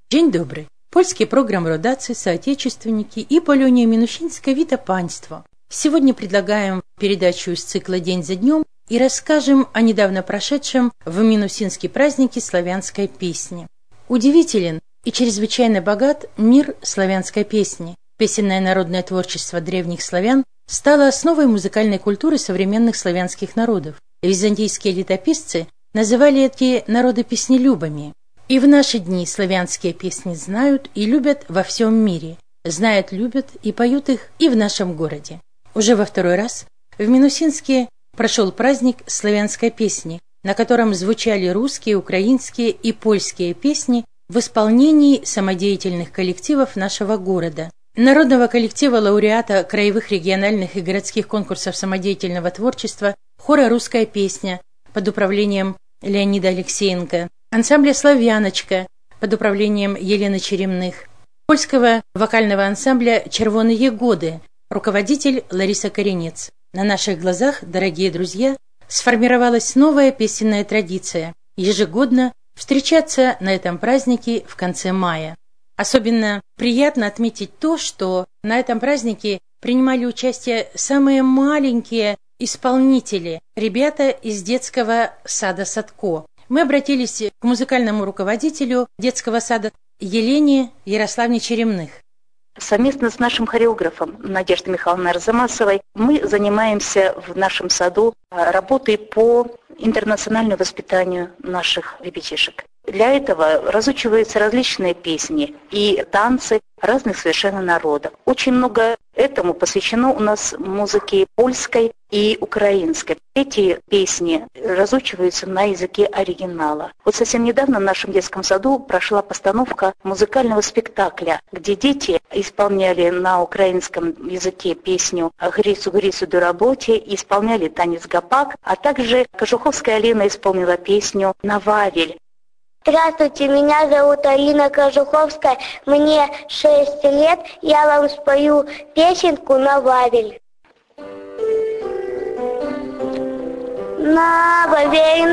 Dzień dobry. Польский программ «Родаcy», соотечественники и Полюния Минущинская «Вита панство». Сегодня предлагаем передачу из цикла «День за днем» и расскажем о недавно прошедшем в Минусинске празднике славянской песни. Удивителен и чрезвычайно богат мир славянской песни. Песенное народное творчество древних славян стало основой музыкальной культуры современных славянских народов. Византийские летописцы называли эти народы песнелюбами. И в наши дни славянские песни знают и любят во всем мире. Знают, любят и поют их и в нашем городе. Уже во второй раз в Минусинске прошел праздник славянской песни, на котором звучали русские, украинские и польские песни в исполнении самодеятельных коллективов нашего города. Народного коллектива лауреата краевых, региональных и городских конкурсов самодеятельного творчества хора «Русская песня» под управлением Леонида Алексеенко, ансамбля «Славяночка» под управлением Елены Черемных, польского вокального ансамбля «Червоные годы», руководитель Лариса Коренец. На наших глазах, дорогие друзья, сформировалась новая песенная традиция – ежегодно встречаться на этом празднике в конце мая. Особенно приятно отметить то, что на этом празднике принимали участие самые маленькие исполнители, ребята из детского сада «Садко». Мы обратились к музыкальному руководителю детского сада Елене Ярославне Черемных. Совместно с нашим хореографом Надеждой Михайловной Арзамасовой мы занимаемся в нашем саду работой по интернациональному воспитанию наших ребятишек. Для этого разучиваются различные песни и танцы разных совершенно народов. Очень много этому посвящено у нас музыке польской и украинской. Эти песни разучиваются на языке оригинала. Вот совсем недавно в нашем детском саду прошла постановка музыкального спектакля, где дети исполняли на украинском языке песню «Грицу, Грицу до работе», исполняли танец гапак, а также Кожуховская Алина исполнила песню «На Вавель». Здравствуйте, меня зовут Алина Кожуховская, мне 6 лет, я вам спою песенку «На Вавель». На Вавель,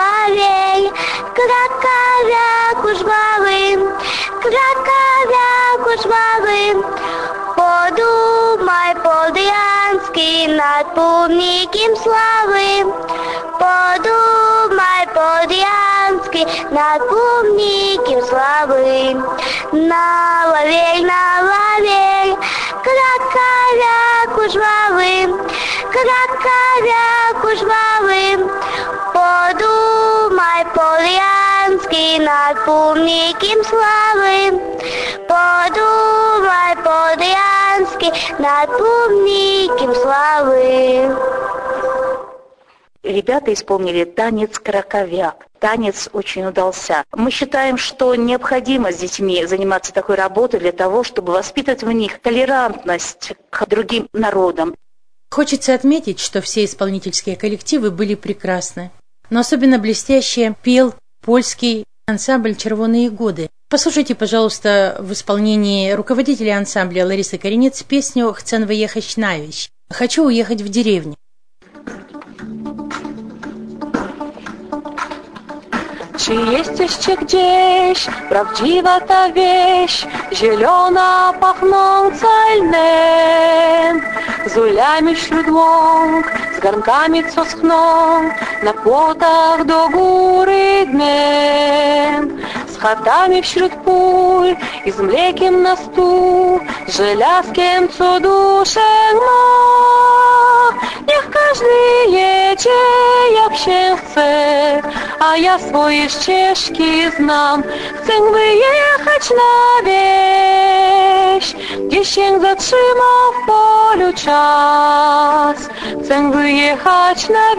краковяку жвавым, краковяку жвавым, подумай по-дрянски над помником славы, подумай по-дрянски над помником славы. На Вавель, краковяку жвавым, краковяку жвавым, подумай по-дрянски над помником славы, подумай по-дрянски над помником славы. Ребята исполнили танец краковяк. Танец очень удался. Мы считаем, что необходимо с детьми заниматься такой работой для того, чтобы воспитывать в них толерантность к другим народам. Хочется отметить, что все исполнительские коллективы были прекрасны. Но особенно блестяще пел польский ансамбль «Червоные годы». Послушайте, пожалуйста, в исполнении руководителя ансамбля Ларисы Коренец песню «Chcę wyjechać na wieś» «Хочу уехать в деревню». Czy jest jeszcze gdzieś prawdziwa ta wieś, zielona, pachnąca lnem, z uliami wśród łąk, z garnkami, co schną, na płotach do góry dnem, z chatami wśród pól i z mlekiem na stół, z żelazkiem, co duszę ma. Niech każdy jedzie jak się chce, a ja swoje ścieżki znam. Chcę wyjechać na wieś, gdzie się zatrzymał w polu czas. Chcę wyjechać na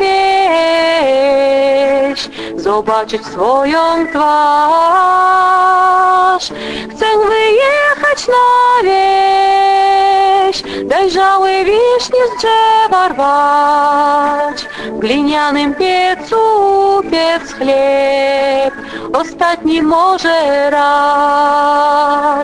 wieś, zobaczyć swoją twarz. Chcę wyjechać na wieś, dojrzałe wiśnie z drzewa rwać, w glinianym piecu piec chleb, ostatni może raz.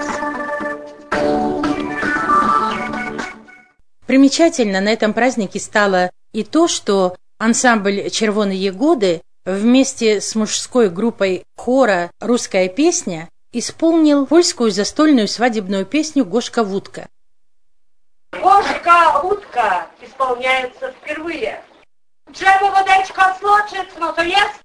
Примечательно на этом празднике стало и то, что ансамбль «Червоные годы» вместе с мужской группой хора «Русская песня» исполнил польскую застольную свадебную песню «Гошка-Вудка». Гошка-Вудка исполняется впервые. Drzewo wodeczka smoczyc, no to jest?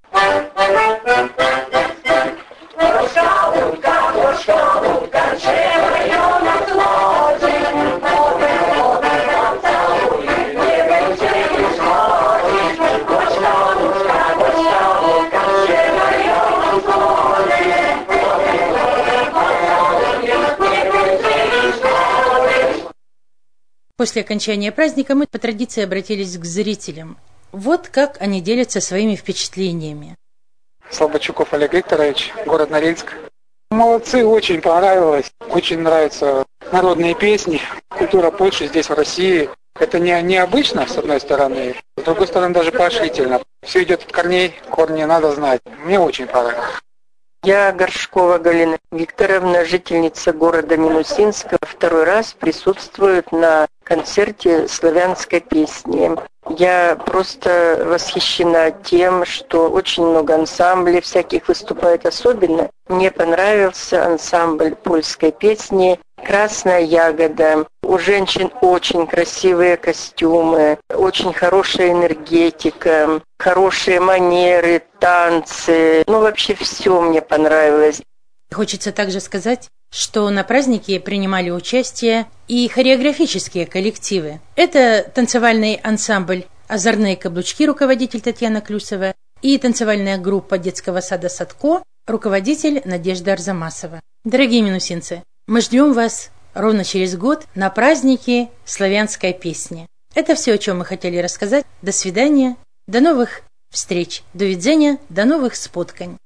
Gorzka łódka, drzewo ją nasłodzi, wody nam całuje, nie będzie już chodzić. Gorzka łódka, drzewo ją nasłodzi, nie będzie już chodzić. После окончания праздника мы по традиции обратились к зрителям. Вот как они делятся своими впечатлениями. Слободчуков Олег Викторович, город Норильск. Молодцы, очень понравилось. Очень нравятся народные песни. Культура Польши здесь, в России. Это необычно, с одной стороны. С другой стороны, даже поощрительно. Все идет от корней, корни надо знать. Мне очень понравилось. Я Горшкова Галина Викторовна, жительница города Минусинска. Второй раз присутствует на концерте славянской песни. Я просто восхищена тем, что очень много ансамблей всяких выступает. Особенно мне понравился ансамбль польской песни «Красная ягода». У женщин очень красивые костюмы, очень хорошая энергетика, хорошие манеры, танцы. Вообще все мне понравилось. Хочется также сказать, что на празднике принимали участие и хореографические коллективы. Это танцевальный ансамбль «Озорные каблучки», руководитель Татьяна Клюсова, и танцевальная группа детского сада «Садко», руководитель Надежда Арзамасова. Дорогие минусинцы, мы ждем вас ровно через год на празднике славянской песни. Это все, о чем мы хотели рассказать. До свидания, до новых встреч, до видения, до новых споткань.